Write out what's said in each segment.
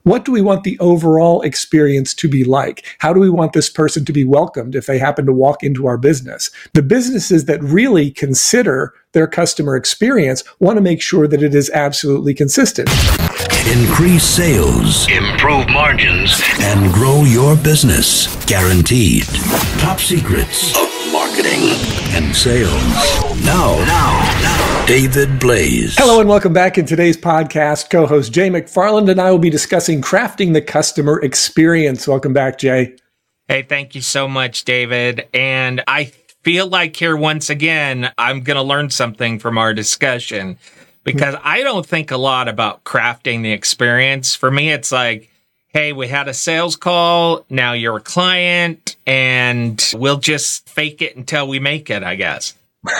What do we want the overall experience to be like? How do we want this person to be welcomed if they happen to walk into our business? The businesses that really consider their customer experience want to make sure that it is absolutely consistent. Increase sales, improve margins, and grow your business. Guaranteed. Top secrets of marketing and sales. Now, David Blaise. Hello and welcome back. In today's podcast, co-host Jay McFarland and I will be discussing crafting the customer experience. Welcome back, Jay. Hey, thank you so much, David. And I feel like here once again, I'm going to learn something from our discussion because I don't think a lot about crafting the experience. For me, it's like, hey, we had a sales call. Now you're a client and we'll just fake it until we make it, I guess.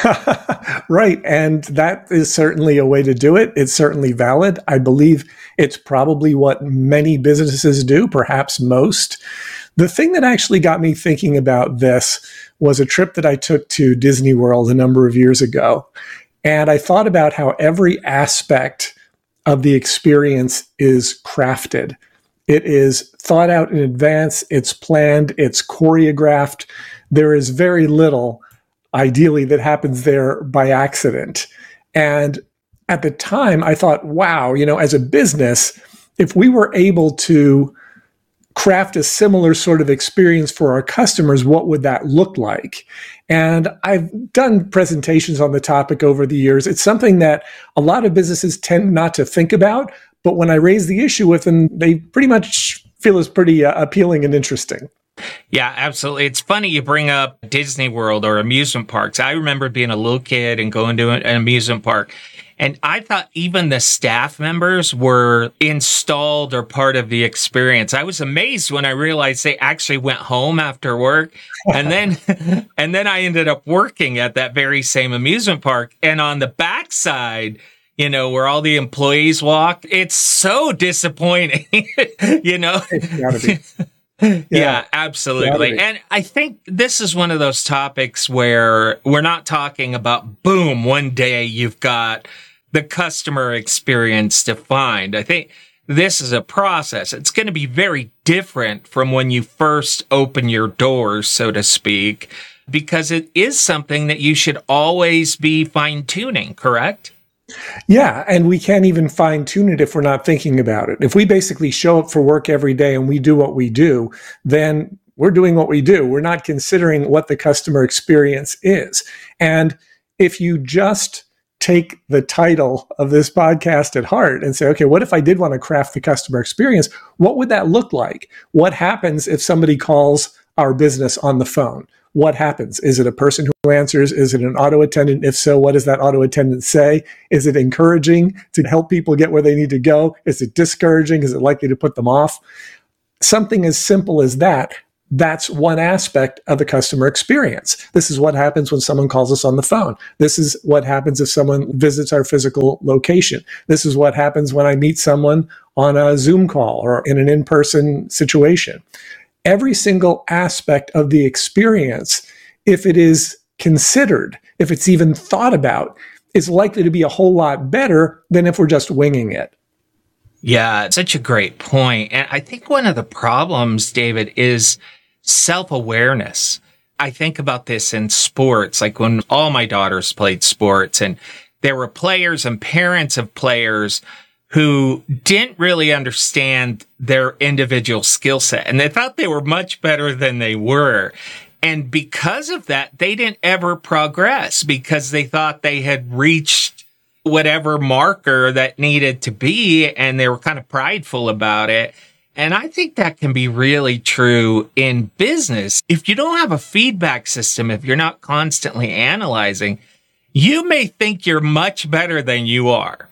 Right. And that is certainly a way to do it. It's certainly valid. I believe it's probably what many businesses do, perhaps most. The thing that actually got me thinking about this was a trip that I took to Disney World a number of years ago. And I thought about how every aspect of the experience is crafted. It is thought out in advance. It's planned. It's choreographed. There is very little, ideally, that happens there by accident. And at the time, I thought, wow, as a business, if we were able to craft a similar sort of experience for our customers, what would that look like? And I've done presentations on the topic over the years. It's something that a lot of businesses tend not to think about, but when I raise the issue with them, they pretty much feel it's pretty appealing and interesting. Yeah, absolutely. It's funny you bring up Disney World or amusement parks. I remember being a little kid and going to an amusement park. And I thought even the staff members were installed or part of the experience. I was amazed when I realized they actually went home after work. And then I ended up working at that very same amusement park. And on the backside, where all the employees walk, it's so disappointing, It's gotta be. Yeah, absolutely. And I think this is one of those topics where we're not talking about, boom, one day you've got the customer experience defined. I think this is a process. It's going to be very different from when you first open your doors, so to speak, because it is something that you should always be fine-tuning, correct? Yeah, and we can't even fine-tune it if we're not thinking about it. If we basically show up for work every day and we do what we do, then we're doing what we do. We're not considering what the customer experience is. And if you just take the title of this podcast at heart and say, okay, what if I did want to craft the customer experience? What would that look like? What happens if somebody calls our business on the phone? What happens? Is it a person who answers? Is it an auto attendant? If so, what does that auto attendant say? Is it encouraging to help people get where they need to go? Is it discouraging? Is it likely to put them off? Something as simple as that. That's one aspect of the customer experience. This is what happens when someone calls us on the phone. This is what happens if someone visits our physical location. This is what happens when I meet someone on a Zoom call or in an in-person situation. Every single aspect of the experience, if it is considered, if it's even thought about, is likely to be a whole lot better than if we're just winging it. Yeah, such a great point. And I think one of the problems, David, is self-awareness. I think about this in sports, like when all my daughters played sports and there were players and parents of players who didn't really understand their individual skill set. And they thought they were much better than they were. And because of that, they didn't ever progress because they thought they had reached whatever marker that needed to be. And they were kind of prideful about it. And I think that can be really true in business. If you don't have a feedback system, if you're not constantly analyzing, you may think you're much better than you are.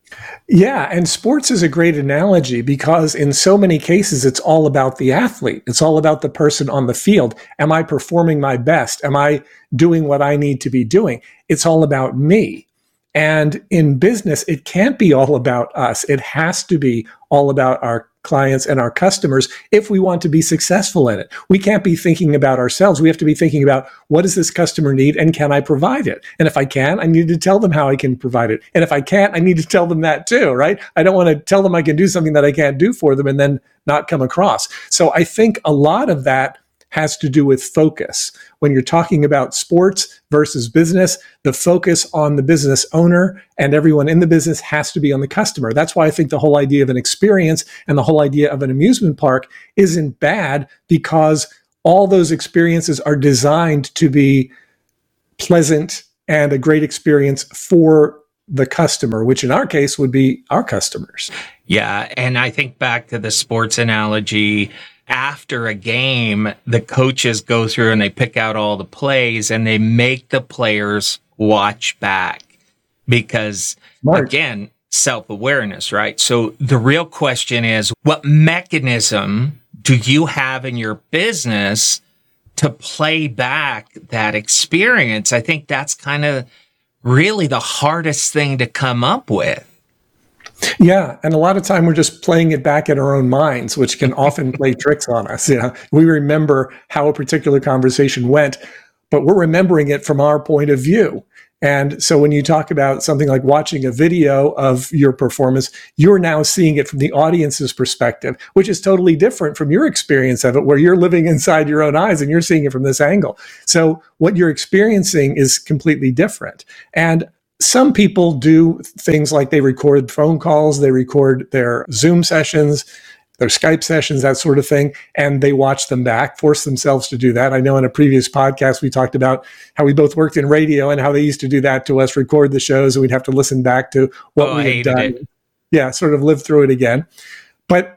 Yeah, and sports is a great analogy because in so many cases, it's all about the athlete. It's all about the person on the field. Am I performing my best? Am I doing what I need to be doing? It's all about me. And in business, it can't be all about us. It has to be all about our clients and our customers if we want to be successful in it. We can't be thinking about ourselves. We have to be thinking about, what does this customer need and can I provide it? And if I can, I need to tell them how I can provide it. And if I can't, I need to tell them that too, right? I don't want to tell them I can do something that I can't do for them and then not come across. So I think a lot of that has to do with focus. When you're talking about sports versus business, the focus on the business owner and everyone in the business has to be on the customer. That's why I think the whole idea of an experience and the whole idea of an amusement park isn't bad, because all those experiences are designed to be pleasant and a great experience for the customer, which in our case would be our customers. Yeah. And I think back to the sports analogy. After a game, the coaches go through and they pick out all the plays and they make the players watch back because, again, self-awareness, right? So the real question is, what mechanism do you have in your business to play back that experience? I think that's kind of really the hardest thing to come up with. Yeah. And a lot of time we're just playing it back in our own minds, which can often play tricks on us. Yeah. We remember how a particular conversation went, but we're remembering it from our point of view. And so when you talk about something like watching a video of your performance, you're now seeing it from the audience's perspective, which is totally different from your experience of it, where you're living inside your own eyes and you're seeing it from this angle. So what you're experiencing is completely different. And some people do things like they record phone calls, they record their Zoom sessions, their Skype sessions, that sort of thing, and they watch them back, force themselves to do that. I know in a previous podcast, we talked about how we both worked in radio and how they used to do that to us, record the shows, and we'd have to listen back to what we had done. It. Yeah, sort of live through it again. But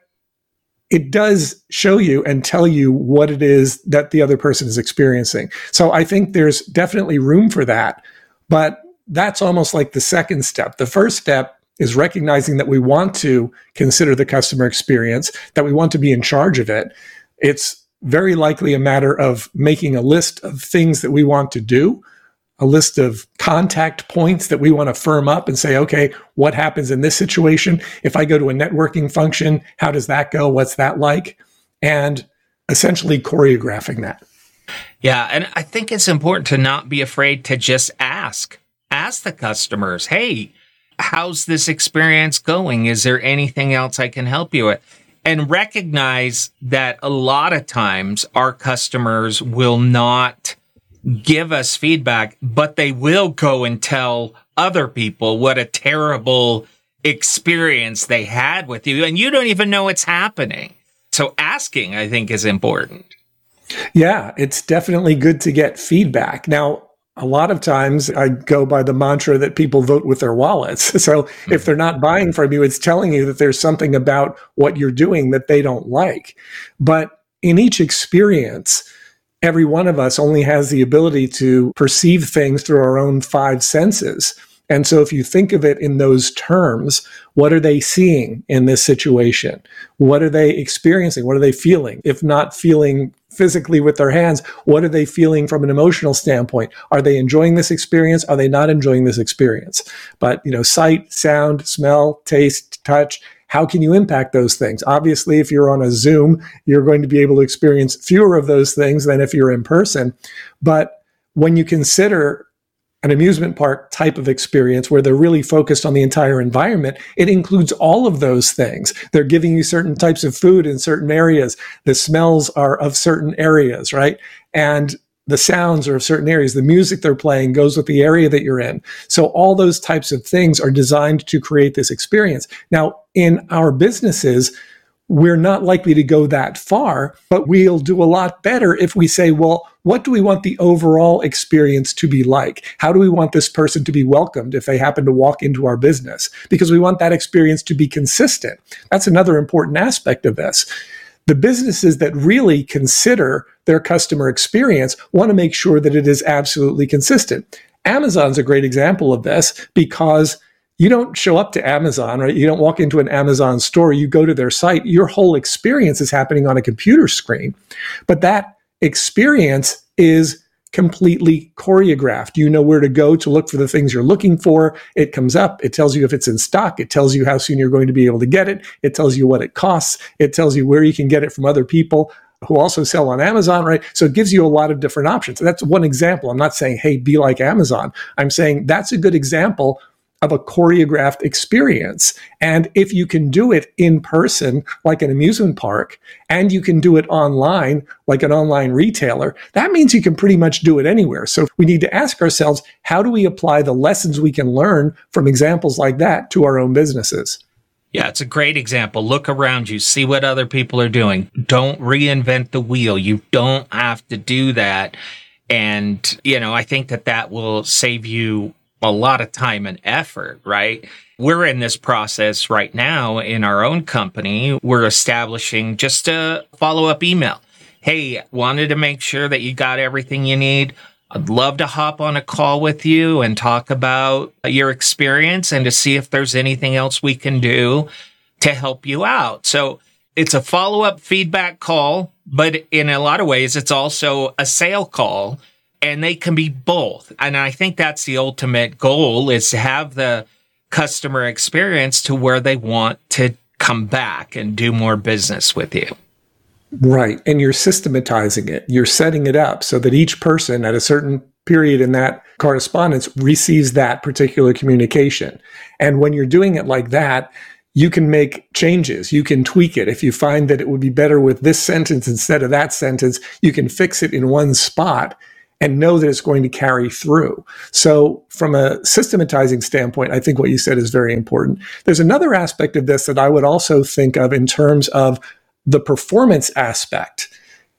it does show you and tell you what it is that the other person is experiencing. So I think there's definitely room for that. But that's almost like the second step. The first step is recognizing that we want to consider the customer experience, that we want to be in charge of it. It's very likely a matter of making a list of things that we want to do, a list of contact points that we want to firm up and say, okay, what happens in this situation? If I go to a networking function, how does that go? What's that like? And essentially choreographing that. Yeah. And I think it's important to not be afraid to just ask the customers, hey, how's this experience going? Is there anything else I can help you with? And recognize that a lot of times our customers will not give us feedback, but they will go and tell other people what a terrible experience they had with you. And you don't even know it's happening. So asking, I think, is important. Yeah, it's definitely good to get feedback. Now, a lot of times I go by the mantra that people vote with their wallets. So if they're not buying from you, it's telling you that there's something about what you're doing that they don't like. But in each experience, every one of us only has the ability to perceive things through our own five senses. And so if you think of it in those terms, what are they seeing in this situation? What are they experiencing? What are they feeling? If not feeling physically with their hands, what are they feeling from an emotional standpoint? Are they enjoying this experience? Are they not enjoying this experience? But, sight, sound, smell, taste, touch, how can you impact those things? Obviously, if you're on a Zoom, you're going to be able to experience fewer of those things than if you're in person. But when you consider an amusement park type of experience where they're really focused on the entire environment, it includes all of those things. They're giving you certain types of food in certain areas. The smells are of certain areas, right? And the sounds are of certain areas. The music they're playing goes with the area that you're in. So all those types of things are designed to create this experience. Now, in our businesses, we're not likely to go that far, but we'll do a lot better if we say, well, what do we want the overall experience to be like? How do we want this person to be welcomed if they happen to walk into our business? Because we want that experience to be consistent. That's another important aspect of this. The businesses that really consider their customer experience want to make sure that it is absolutely consistent. Amazon's a great example of this because you don't show up to Amazon, right? You don't walk into an Amazon store. You go to their site. Your whole experience is happening on a computer screen. But that experience is completely choreographed. You know where to go to look for the things you're looking for. It comes up. It tells you if it's in stock. It tells you how soon you're going to be able to get it. It tells you what it costs. It tells you where you can get it from other people who also sell on Amazon, right? So it gives you a lot of different options. That's one example. I'm not saying, hey, be like Amazon. I'm saying that's a good example of a choreographed experience. And if you can do it in person, like an amusement park, and you can do it online, like an online retailer, that means you can pretty much do it anywhere. So we need to ask ourselves, how do we apply the lessons we can learn from examples like that to our own businesses? Yeah, it's a great example. Look around you, see what other people are doing. Don't reinvent the wheel. You don't have to do that. And, I think that will save you a lot of time and effort, right? We're in this process right now in our own company. We're establishing just a follow-up email. Hey, wanted to make sure that you got everything you need. I'd love to hop on a call with you and talk about your experience and to see if there's anything else we can do to help you out. So it's a follow-up feedback call, but in a lot of ways, it's also a sale call. And they can be both. And I think that's the ultimate goal, is to have the customer experience to where they want to come back and do more business with you. Right. And you're systematizing it. You're setting it up so that each person at a certain period in that correspondence receives that particular communication. And when you're doing it like that, you can make changes. You can tweak it. If you find that it would be better with this sentence instead of that sentence, you can fix it in one spot and know that it's going to carry through. So from a systematizing standpoint, I think what you said is very important. There's another aspect of this that I would also think of in terms of the performance aspect.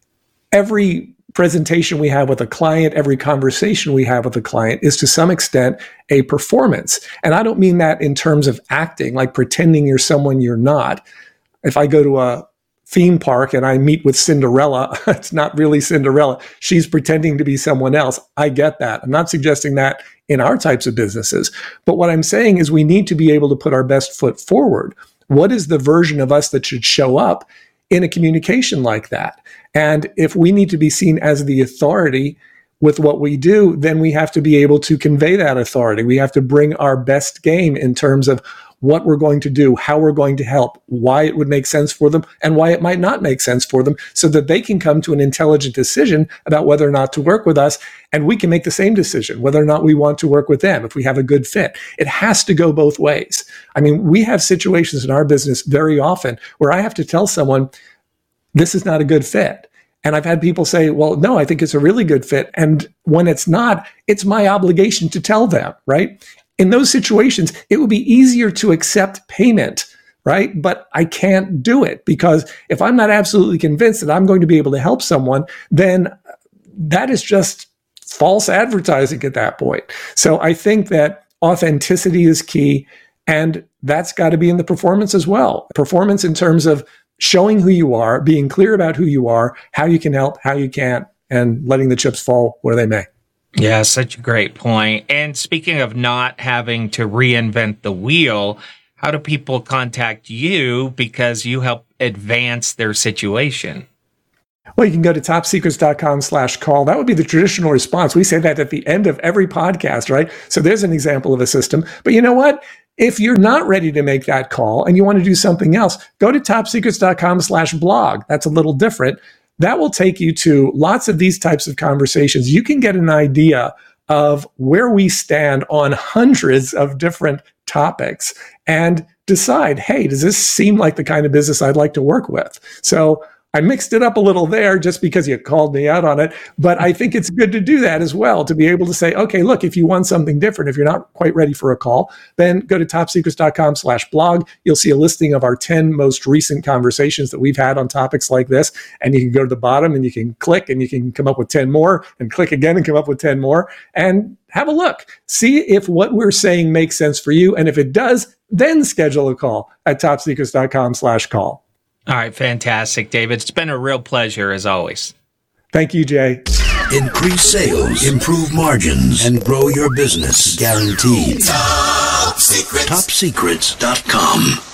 Every presentation we have with a client, every conversation we have with a client is to some extent a performance. And I don't mean that in terms of acting, like pretending you're someone you're not. If I go to a theme park and I meet with Cinderella, it's not really Cinderella. She's pretending to be someone else. I get that. I'm not suggesting that in our types of businesses. But what I'm saying is we need to be able to put our best foot forward. What is the version of us that should show up in a communication like that? And if we need to be seen as the authority with what we do, then we have to be able to convey that authority. We have to bring our best game in terms of what we're going to do, how we're going to help, why it would make sense for them, and why it might not make sense for them, so that they can come to an intelligent decision about whether or not to work with us, and we can make the same decision, whether or not we want to work with them, if we have a good fit. It has to go both ways. I mean, we have situations in our business very often where I have to tell someone, this is not a good fit. And I've had people say, well, no, I think it's a really good fit. And when it's not, it's my obligation to tell them, right? In those situations, it would be easier to accept payment, right? But I can't do it because if I'm not absolutely convinced that I'm going to be able to help someone, then that is just false advertising at that point. So I think that authenticity is key, and that's got to be in the performance as well. Performance in terms of showing who you are, being clear about who you are, how you can help, how you can't, and letting the chips fall where they may. Yeah, such a great point. And speaking of not having to reinvent the wheel, how do people contact you because you help advance their situation? Well, you can go to topsecrets.com/call. That would be the traditional response. We say that at the end of every podcast, right? So there's an example of a system. But you know what? If you're not ready to make that call and you want to do something else, go to topsecrets.com/blog. That's a little different. That will take you to lots of these types of conversations. You can get an idea of where we stand on hundreds of different topics and decide, hey, does this seem like the kind of business I'd like to work with? So I mixed it up a little there just because you called me out on it. But I think it's good to do that as well, to be able to say, okay, look, if you want something different, if you're not quite ready for a call, then go to topsecrets.com/blog. You'll see a listing of our 10 most recent conversations that we've had on topics like this. And you can go to the bottom and you can click and you can come up with 10 more and click again and come up with 10 more and have a look. See if what we're saying makes sense for you. And if it does, then schedule a call at topsecrets.com/call. All right, fantastic, David. It's been a real pleasure, as always. Thank you, Jay. Increase sales, improve margins, and grow your business. Guaranteed. Top Secrets. TopSecrets.com.